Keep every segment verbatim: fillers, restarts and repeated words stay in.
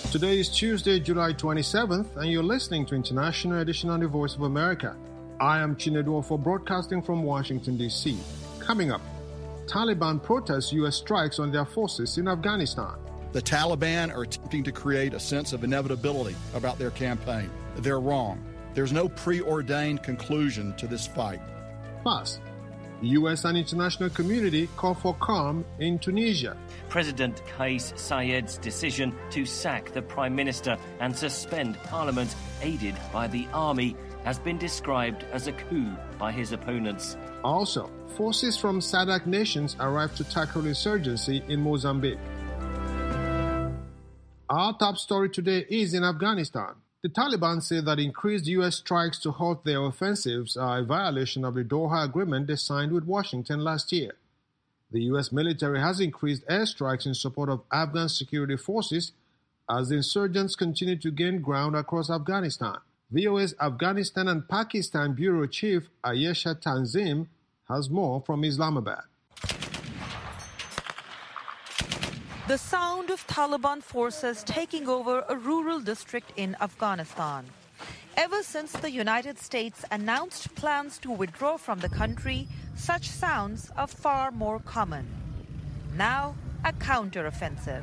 Today is Tuesday, July twenty-seventh, and you're listening to International Edition on the Voice of America. I am Chinedu for broadcasting from Washington, D C. Coming up, Taliban protests U S strikes on their forces in Afghanistan. The Taliban are attempting to create a sense of inevitability about their campaign. They're wrong. There's no preordained conclusion to this fight. Plus, the U S and international community call for calm in Tunisia. President Kais Saied's decision to sack the Prime Minister and suspend Parliament, aided by the army, has been described as a coup by his opponents. Also, forces from SADC nations arrived to tackle insurgency in Mozambique. Our top story today is in Afghanistan. The Taliban say that increased U S strikes to halt their offensives are a violation of the Doha Agreement they signed with Washington last year. The U S military has increased airstrikes in support of Afghan security forces as the insurgents continue to gain ground across Afghanistan. V O A's Afghanistan and Pakistan Bureau Chief Ayesha Tanzim has more from Islamabad. The sound of Taliban forces taking over a rural district in Afghanistan. Ever since the United States announced plans to withdraw from the country, such sounds are far more common. Now, a counteroffensive.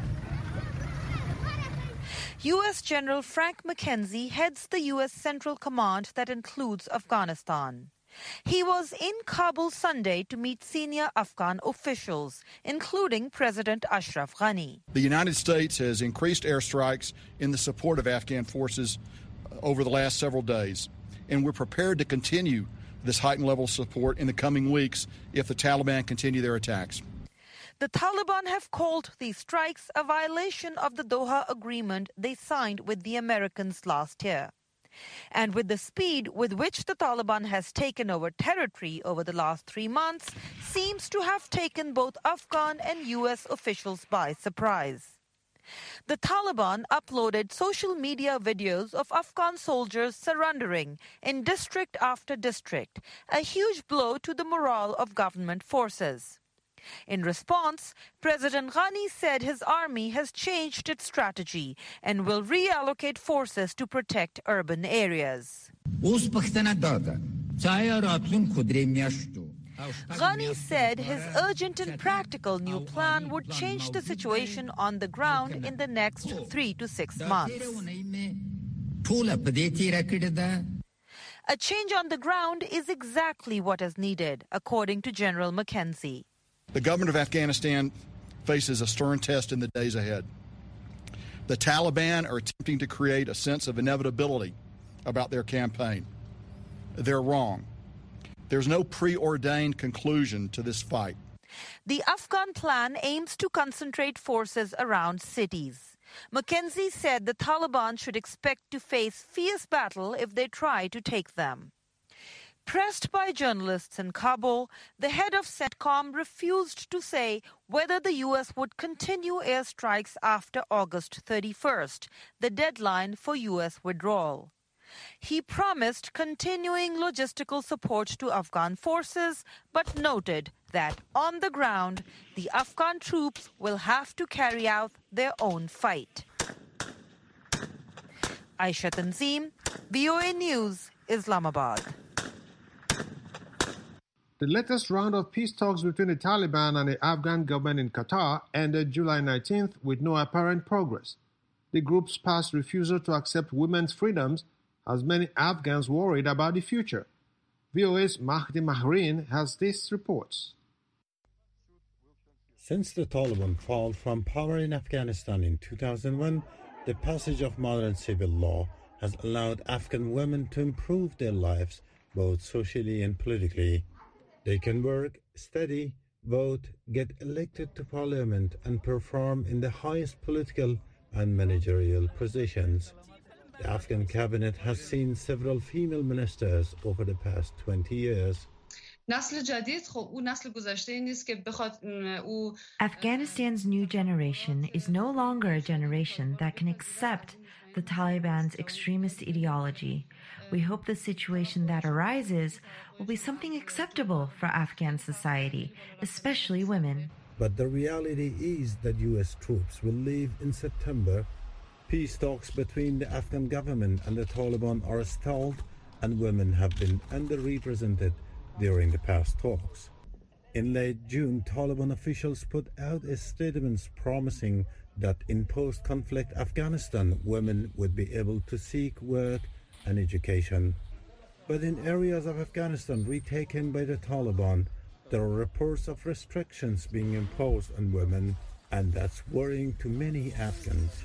U S General Frank McKenzie heads the U S Central Command that includes Afghanistan. He was in Kabul Sunday to meet senior Afghan officials, including President Ashraf Ghani. The United States has increased airstrikes in the support of Afghan forces over the last several days, and we're prepared to continue this heightened level of support in the coming weeks if the Taliban continue their attacks. The Taliban have called these strikes a violation of the Doha Agreement they signed with the Americans last year. And with the speed with which the Taliban has taken over territory over the last three months, seems to have taken both Afghan and U S officials by surprise. The Taliban uploaded social media videos of Afghan soldiers surrendering in district after district, a huge blow to the morale of government forces. In response, President Ghani said his army has changed its strategy and will reallocate forces to protect urban areas. Ghani said his urgent and practical new plan would change the situation on the ground in the next three to six months. A change on the ground is exactly what is needed, according to General McKenzie. The government of Afghanistan faces a stern test in the days ahead. The Taliban are attempting to create a sense of inevitability about their campaign. They're wrong. There's no preordained conclusion to this fight. The Afghan plan aims to concentrate forces around cities. McKenzie said the Taliban should expect to face fierce battle if they try to take them. Pressed by journalists in Kabul, the head of CENTCOM refused to say whether the U S would continue airstrikes after August thirty-first, the deadline for U S withdrawal. He promised continuing logistical support to Afghan forces, but noted that on the ground, the Afghan troops will have to carry out their own fight. Aisha Tanzim, V O A News, Islamabad. The latest round of peace talks between the Taliban and the Afghan government in Qatar ended July nineteenth with no apparent progress. The group's past refusal to accept women's freedoms has many Afghans worried about the future. V O A's Mahdi Mahrin has these reports. Since the Taliban fall from power in Afghanistan in two thousand one, the passage of modern civil law has allowed Afghan women to improve their lives both socially and politically. They can work, study, vote, get elected to parliament, and perform in the highest political and managerial positions. The Afghan cabinet has seen several female ministers over the past twenty years. Afghanistan's new generation is no longer a generation that can accept the Taliban's extremist ideology. We hope the situation that arises will be something acceptable for Afghan society, especially women. But the reality is that U S troops will leave in September, Peace talks between the Afghan government and the Taliban are stalled, and women have been underrepresented during the past talks. In late June, Taliban officials put out a statement promising that in post-conflict Afghanistan, women would be able to seek work and education. But in areas of Afghanistan retaken by the Taliban, there are reports of restrictions being imposed on women, and that's worrying to many Afghans.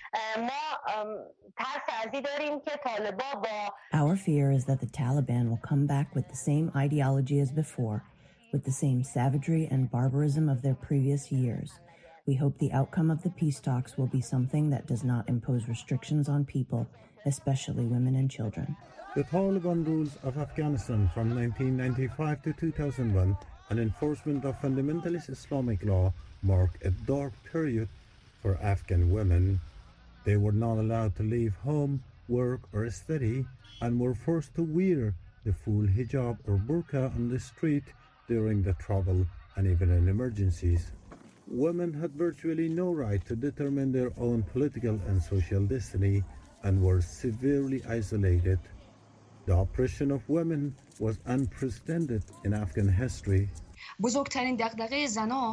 Our fear is that the Taliban will come back with the same ideology as before, with the same savagery and barbarism of their previous years. We hope the outcome of the peace talks will be something that does not impose restrictions on people, especially women and children. The Taliban rules of Afghanistan from nineteen ninety-five to two thousand one and enforcement of fundamentalist Islamic law marked a dark period for Afghan women. They were not allowed to leave home, work, or study, and were forced to wear the full hijab or burqa on the street during the travel and even in emergencies. Women had virtually no right to determine their own political and social destiny and were severely isolated. The oppression of women was unprecedented in Afghan history. The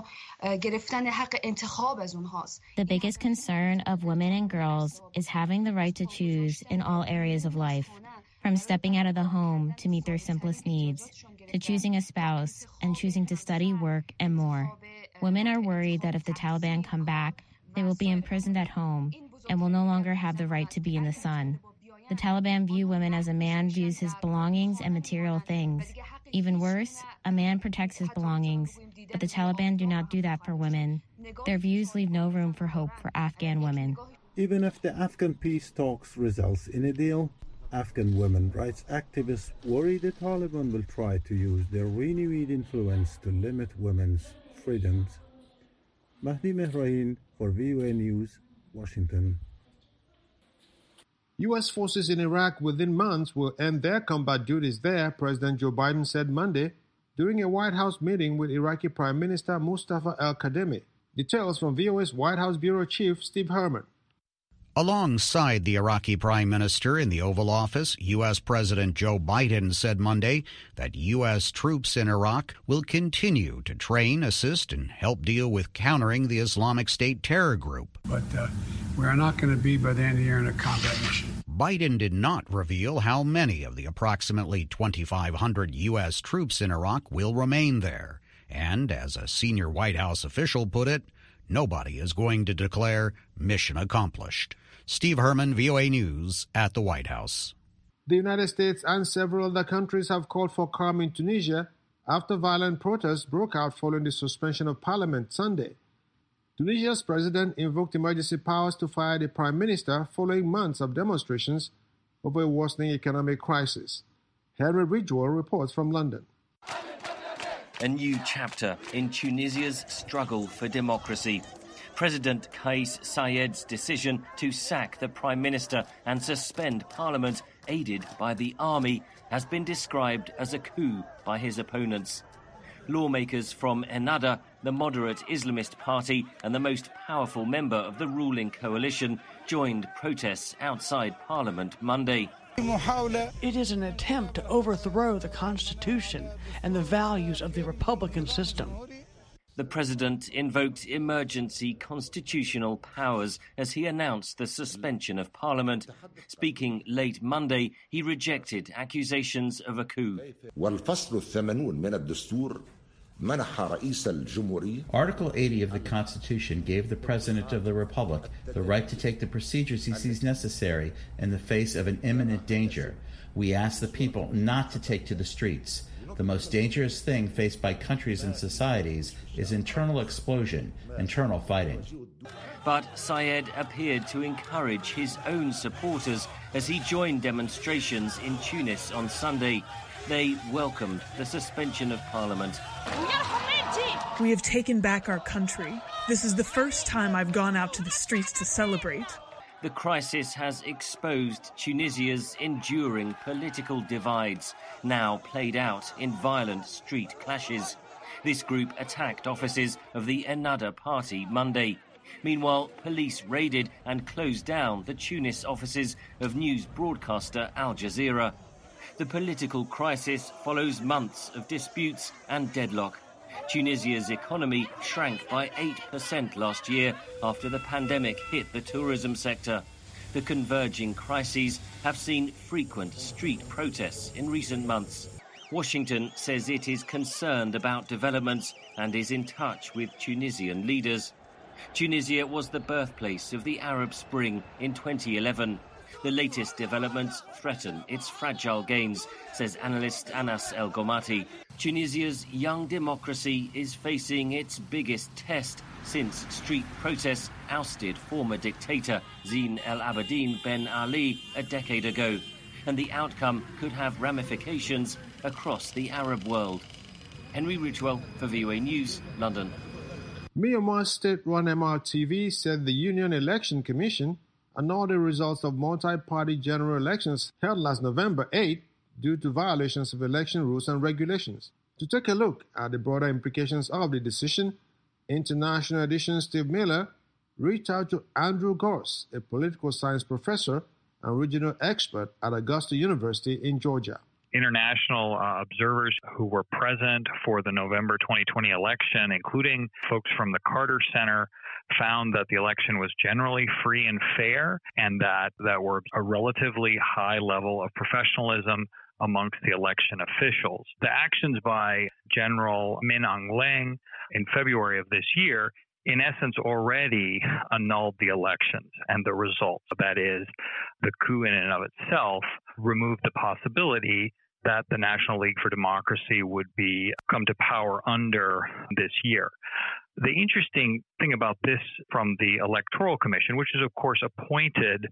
biggest concern of women and girls is having the right to choose in all areas of life, from stepping out of the home to meet their simplest needs, to choosing a spouse and choosing to study, work, and more. Women are worried that if the Taliban come back, they will be imprisoned at home and will no longer have the right to be in the sun. The Taliban view women as a man views his belongings and material things. Even worse, a man protects his belongings, but the Taliban do not do that for women. Their views leave no room for hope for Afghan women. Even if the Afghan peace talks results in a deal, Afghan women rights activists worry the Taliban will try to use their renewed influence to limit women's freedoms. Mahdi Mehrain for V O A News, Washington. U S forces in Iraq within months will end their combat duties there, President Joe Biden said Monday during a White House meeting with Iraqi Prime Minister Mustafa al-Kadhimi. Details from V O A's White House Bureau Chief Steve Herman. Alongside the Iraqi Prime Minister in the Oval Office, U S. President Joe Biden said Monday that U S troops in Iraq will continue to train, assist, and help deal with countering the Islamic State terror group. But uh, we are not going to be, by the end of the year, in a combat mission. Biden did not reveal how many of the approximately twenty-five hundred U S troops in Iraq will remain there. And, as a senior White House official put it, nobody is going to declare mission accomplished. Steve Herman, V O A News, at the White House. The United States and several other countries have called for calm in Tunisia after violent protests broke out following the suspension of parliament Sunday. Tunisia's president invoked emergency powers to fire the prime minister following months of demonstrations over a worsening economic crisis. Henry Ridgewell reports from London. A new chapter in Tunisia's struggle for democracy. President Kais Saied's decision to sack the Prime Minister and suspend Parliament, aided by the army, has been described as a coup by his opponents. Lawmakers from Ennahda, the moderate Islamist party and the most powerful member of the ruling coalition, joined protests outside Parliament Monday. It is an attempt to overthrow the Constitution and the values of the Republican system. The president invoked emergency constitutional powers as he announced the suspension of Parliament. Speaking late Monday, he rejected accusations of a coup. Article eighty of the Constitution gave the President of the Republic the right to take the procedures he sees necessary in the face of an imminent danger. We ask the people not to take to the streets. The most dangerous thing faced by countries and societies is internal explosion, internal fighting. But Saied appeared to encourage his own supporters as he joined demonstrations in Tunis on Sunday. They welcomed the suspension of Parliament. We have taken back our country. This is the first time I've gone out to the streets to celebrate. The crisis has exposed Tunisia's enduring political divides, now played out in violent street clashes. This group attacked offices of the Ennahda party Monday. Meanwhile, police raided and closed down the Tunis offices of news broadcaster Al Jazeera. The political crisis follows months of disputes and deadlock. Tunisia's economy shrank by eight percent last year after the pandemic hit the tourism sector. The converging crises have seen frequent street protests in recent months. Washington says it is concerned about developments and is in touch with Tunisian leaders. Tunisia was the birthplace of the Arab Spring in twenty eleven. The latest developments threaten its fragile gains, says analyst Anas El Gomati. Tunisia's young democracy is facing its biggest test since street protests ousted former dictator Zine El Abidine Ben Ali a decade ago. And the outcome could have ramifications across the Arab world. Henry Ridgewell for V O A News, London. Myanmar's state-run M R T V said the Union Election Commission annulled the results of multi-party general elections held last November eighth due to violations of election rules and regulations. To take a look at the broader implications of the decision, International Edition's Steve Miller reached out to Andrew Gorse, a political science professor and regional expert at Augusta University in Georgia. International uh, observers who were present for the November twenty twenty election, including folks from the Carter Center, found that the election was generally free and fair and that there were a relatively high level of professionalism amongst the election officials. The actions by General Min Aung Hlaing in February of this year in essence already annulled the elections and the results. That is, the coup in and of itself removed the possibility that the National League for Democracy would be come to power under this year. The interesting thing about this from the Electoral Commission, which is of course appointed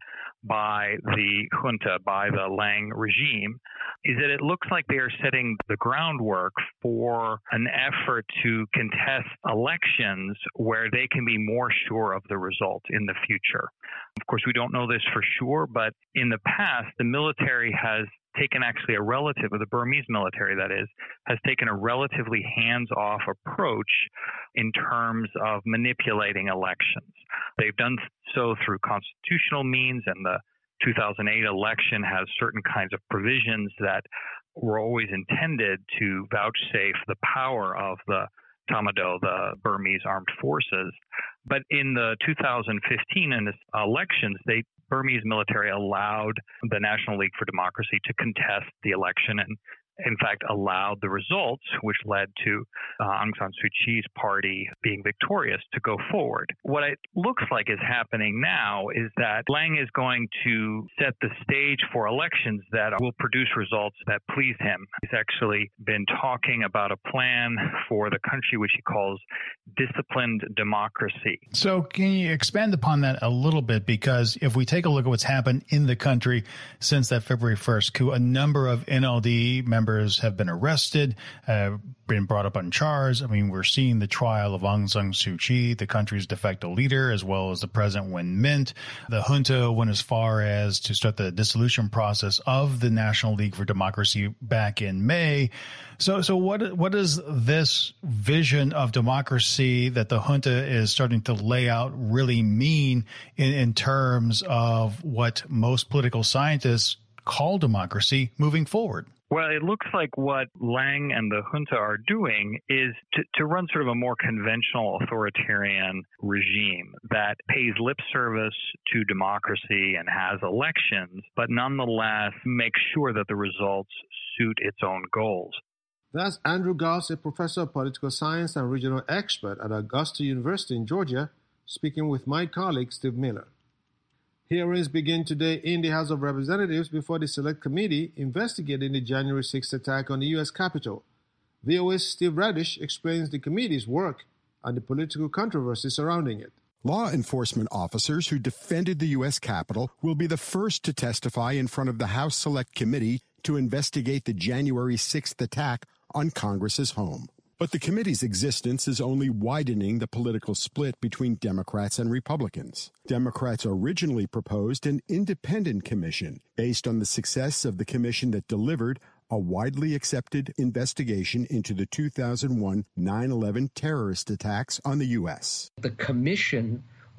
by the junta, by the Hlaing regime, is that it looks like they are setting the groundwork for an effort to contest elections where they can be more sure of the result in the future. Of course, we don't know this for sure, but in the past, the military has taken actually a relative, or the Burmese military that is, has taken a relatively hands-off approach in terms of manipulating elections. They've done so through constitutional means, and the two thousand eight election has certain kinds of provisions that were always intended to vouchsafe the power of the Tamado, the Burmese armed forces. But in the two thousand fifteen elections, they Burmese military allowed the National League for Democracy to contest the election and, in fact, allowed the results, which led to uh, Aung San Suu Kyi's party being victorious, to go forward. What it looks like is happening now is that Hlaing is going to set the stage for elections that will produce results that please him. He's actually been talking about a plan for the country which he calls disciplined democracy. So can you expand upon that a little bit? Because if we take a look at what's happened in the country since that February first coup, a number of N L D members have been arrested, uh, been brought up on charge. I mean, we're seeing the trial of Aung San Suu Kyi, the country's de facto leader, as well as the president Win Myint. The junta went as far as to start the dissolution process of the National League for Democracy back in May. So, so what what does this vision of democracy that the junta is starting to lay out really mean in, in terms of what most political scientists call democracy moving forward? Well, it looks like what Hlaing and the junta are doing is to, to run sort of a more conventional authoritarian regime that pays lip service to democracy and has elections, but nonetheless makes sure that the results suit its own goals. That's Andrew Gorse, a professor of political science and regional expert at Augusta University in Georgia, speaking with my colleague Steve Miller. Hearings begin today in the House of Representatives before the Select Committee investigating the January sixth attack on the U S Capitol. V O A's Steve Radish explains the committee's work and the political controversy surrounding it. Law enforcement officers who defended the U S Capitol will be the first to testify in front of the House Select Committee to investigate the January sixth attack on Congress's home. But the committee's existence is only widening the political split between Democrats and Republicans. Democrats originally proposed an independent commission based on the success of the commission that delivered a widely accepted investigation into the two thousand one nine eleven terrorist attacks on the U S. The commission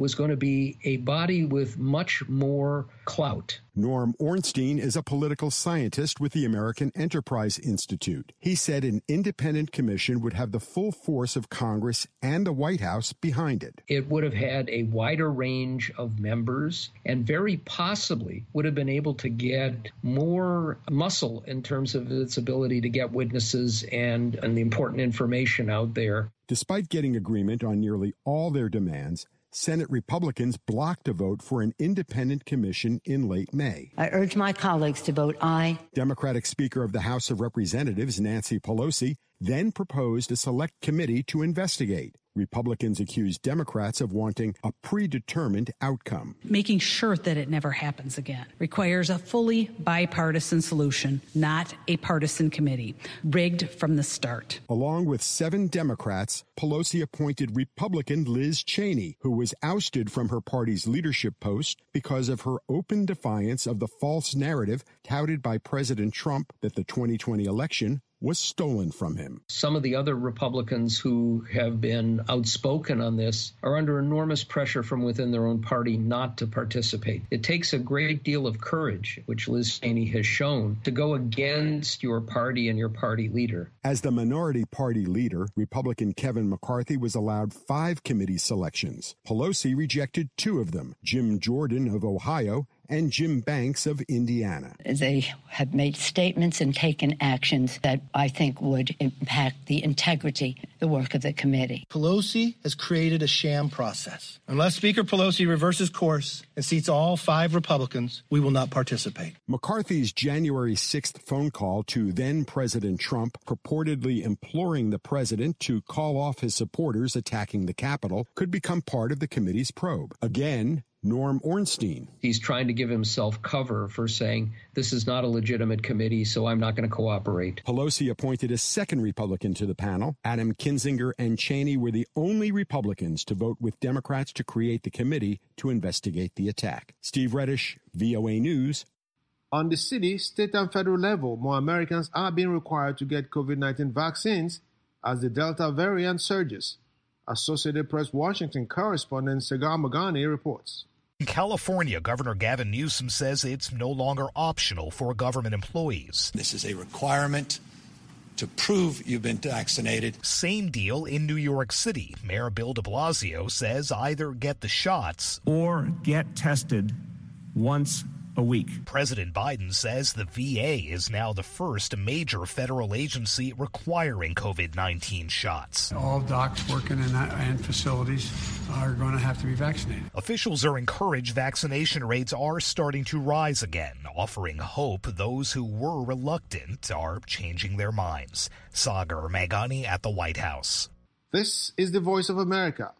was going to be a body with much more clout. Norm Ornstein is a political scientist with the American Enterprise Institute. He said an independent commission would have the full force of Congress and the White House behind it. It would have had a wider range of members and very possibly would have been able to get more muscle in terms of its ability to get witnesses and, and the important information out there. Despite getting agreement on nearly all their demands, Senate Republicans blocked a vote for an independent commission in late May. I urge my colleagues to vote aye. Democratic Speaker of the House of Representatives Nancy Pelosi then proposed a select committee to investigate. Republicans accused Democrats of wanting a predetermined outcome. Making sure that it never happens again requires a fully bipartisan solution, not a partisan committee, rigged from the start. Along with seven Democrats, Pelosi appointed Republican Liz Cheney, who was ousted from her party's leadership post because of her open defiance of the false narrative touted by President Trump that the twenty twenty election was stolen from him. Some of the other Republicans who have been outspoken on this are under enormous pressure from within their own party not to participate. It takes a great deal of courage, which Liz Cheney has shown, to go against your party and your party leader. As the minority party leader, Republican Kevin McCarthy was allowed five committee selections. Pelosi rejected two of them, Jim Jordan of Ohio and Jim Banks of Indiana. They have made statements and taken actions that I think would impact the integrity, the work of the committee. Pelosi has created a sham process. Unless Speaker Pelosi reverses course and seats all five Republicans, we will not participate. McCarthy's January sixth phone call to then-President Trump, purportedly imploring the president to call off his supporters attacking the Capitol, could become part of the committee's probe. Again, Norm Ornstein. He's trying to give himself cover for saying, this is not a legitimate committee, so I'm not going to cooperate. Pelosi appointed a second Republican to the panel. Adam Kinzinger and Cheney were the only Republicans to vote with Democrats to create the committee to investigate the attack. Steve Reddish, V O A News. On the city, state and federal level, more Americans are being required to get COVID nineteen vaccines as the Delta variant surges. Associated Press Washington correspondent Sagar Magani reports. In California, Governor Gavin Newsom says it's no longer optional for government employees. This is a requirement to prove you've been vaccinated. Same deal in New York City. Mayor Bill de Blasio says either get the shots or get tested once a week. President Biden says the V A is now the first major federal agency requiring COVID nineteen shots. All docs working in and facilities are going to have to be vaccinated. Officials are encouraged vaccination rates are starting to rise again, offering hope those who were reluctant are changing their minds. Sagar Magani at the White House. This is the Voice of America.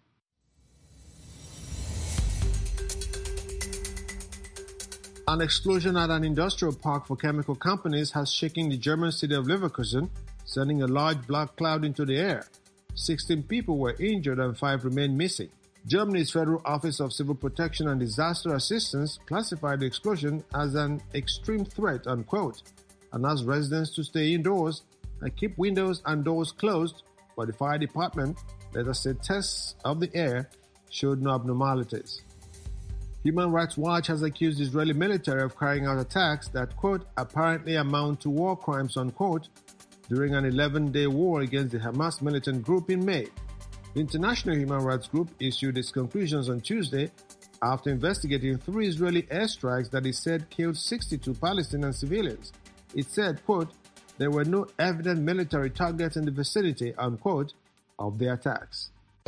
An explosion at an industrial park for chemical companies has shaken the German city of Leverkusen, sending a large black cloud into the air. sixteen people were injured and five remain missing. Germany's Federal Office of Civil Protection and Disaster Assistance classified the explosion as an extreme threat, unquote, and asked residents to stay indoors and keep windows and doors closed, but the fire department later said tests of the air showed no abnormalities. Human Rights Watch has accused the Israeli military of carrying out attacks that, quote, apparently amount to war crimes, unquote, during an eleven-day war against the Hamas militant group in May. The International Human Rights Group issued its conclusions on Tuesday after investigating three Israeli airstrikes that it said killed sixty-two Palestinian civilians. It said, quote, there were no evident military targets in the vicinity, unquote, of the attacks.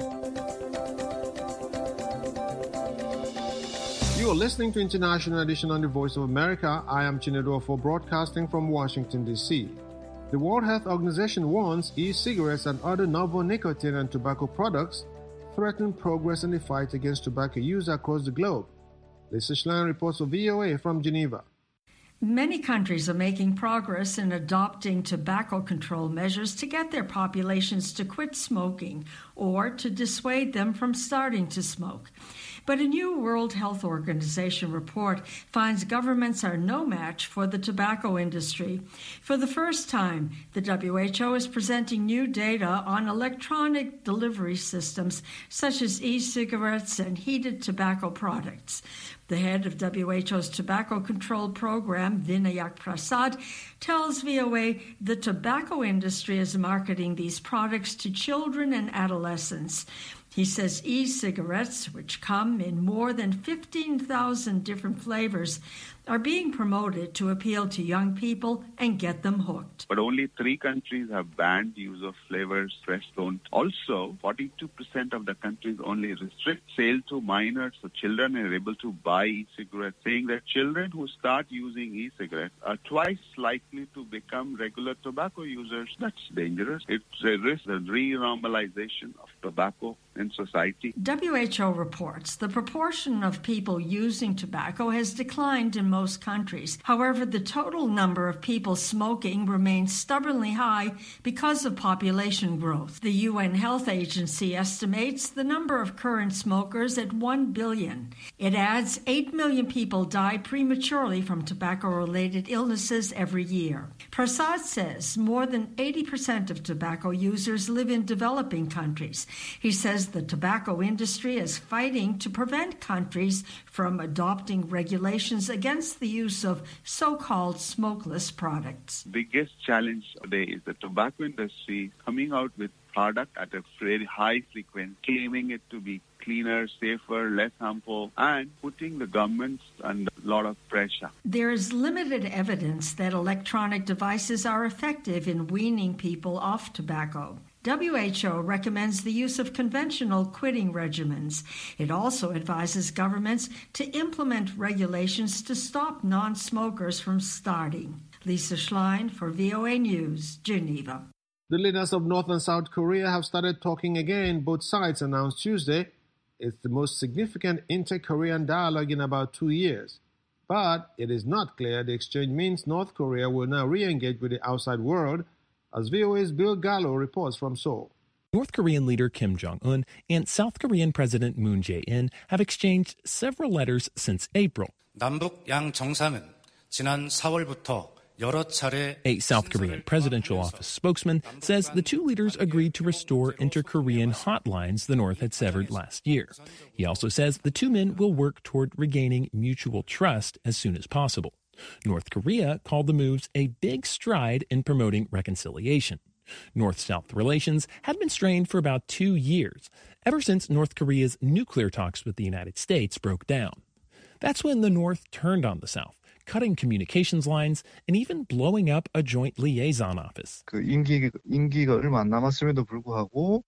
You are listening to International Edition on the Voice of America. I am Chinedu Ofo, broadcasting from Washington, D C The World Health Organization warns e-cigarettes and other novel nicotine and tobacco products threaten progress in the fight against tobacco use across the globe. Lisa Schlein reports for V O A from Geneva. Many countries are making progress in adopting tobacco control measures to get their populations to quit smoking or to dissuade them from starting to smoke. But a new World Health Organization report finds governments are no match for the tobacco industry. For the first time, the W H O is presenting new data on electronic delivery systems such as e-cigarettes and heated tobacco products. The head of W H O's Tobacco Control Program, Vinayak Prasad, tells V O A the tobacco industry is marketing these products to children and adolescents. He says e-cigarettes, which come in more than fifteen thousand different flavors, are being promoted to appeal to young people and get them hooked. But only three countries have banned use of flavors, rest don't. Also, forty-two percent of the countries only restrict sale to minors, so children are able to buy e-cigarettes, saying that children who start using e-cigarettes are twice likely to become regular tobacco users. That's dangerous. It's a risk of re-normalization of tobacco in society. W H O reports the proportion of people using tobacco has declined in most countries. However, the total number of people smoking remains stubbornly high because of population growth. The U N Health Agency estimates the number of current smokers at one billion. It adds eight million people die prematurely from tobacco-related illnesses every year. Prasad says more than eighty percent of tobacco users live in developing countries. He says the tobacco industry is fighting to prevent countries from adopting regulations against the use of so-called smokeless products. Biggest challenge today is the tobacco industry coming out with product at a very high frequency, claiming it to be cleaner, safer, less harmful, and putting the governments under a lot of pressure. There is limited evidence that electronic devices are effective in weaning people off tobacco. W H O recommends the use of conventional quitting regimens. It also advises governments to implement regulations to stop non-smokers from starting. Lisa Schlein for V O A News, Geneva. The leaders of North and South Korea have started talking again, both sides announced Tuesday. It's the most significant inter-Korean dialogue in about two years. But it is not clear the exchange means North Korea will now re-engage with the outside world, as V O A's Bill Gallo reports from Seoul. North Korean leader Kim Jong-un and South Korean President Moon Jae-in have exchanged several letters since April. 남북 양 정상은 지난 사월부터 여러 차례 A South Korean presidential office spokesman says the two leaders agreed to restore inter-Korean hotlines the North had severed last year. He also says the two men will work toward regaining mutual trust as soon as possible. North Korea called the moves a big stride in promoting reconciliation. North-South relations had been strained for about two years, ever since North Korea's nuclear talks with the United States broke down. That's when the North turned on the South, cutting communications lines and even blowing up a joint liaison office. 그 임기, 임기가 얼마 안 남았음에도 불구하고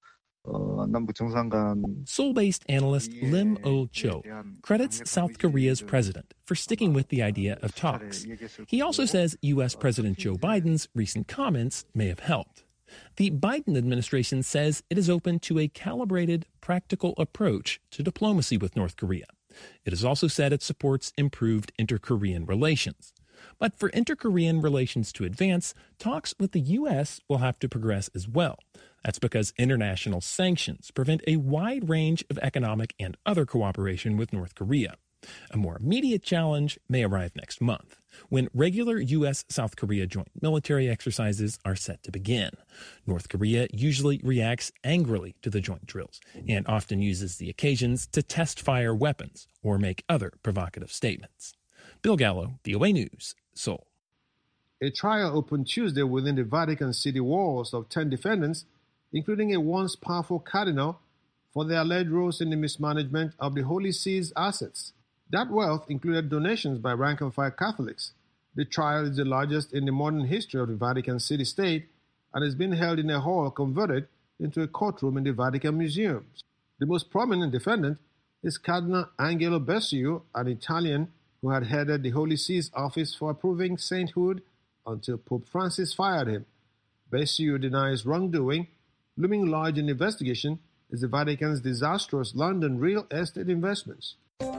Seoul-based analyst Lim Oh-cho credits South Korea's president for sticking with the idea of talks. He also says U S. President Joe Biden's recent comments may have helped. The Biden administration says it is open to a calibrated, practical approach to diplomacy with North Korea. It has also said it supports improved inter-Korean relations. But for inter-Korean relations to advance, talks with the U S will have to progress as well. That's because international sanctions prevent a wide range of economic and other cooperation with North Korea. A more immediate challenge may arrive next month, when regular U S South Korea joint military exercises are set to begin. North Korea usually reacts angrily to the joint drills and often uses the occasions to test fire weapons or make other provocative statements. Bill Gallo, V O A News, Seoul. A trial opened Tuesday within the Vatican City walls of ten defendants, including a once powerful cardinal, for their alleged roles in the mismanagement of the Holy See's assets. That wealth included donations by rank-and-file Catholics. The trial is the largest in the modern history of the Vatican City-State and is being held in a hall converted into a courtroom in the Vatican Museums. The most prominent defendant is Cardinal Angelo Becciu, an Italian who had headed the Holy See's office for approving sainthood until Pope Francis fired him. Becciu denies wrongdoing. Looming large in the investigation is the Vatican's disastrous London real estate investments.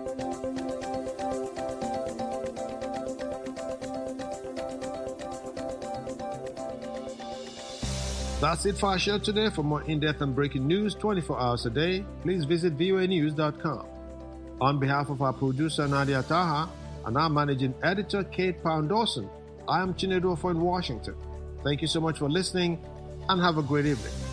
That's it for our show today. For more in-depth and breaking news twenty-four hours a day, please visit V O A news dot com. On behalf of our producer, Nadia Taha, and our managing editor, Kate Pound-Dawson, I am Chinedu Ofo in Washington. Thank you so much for listening, and have a great evening.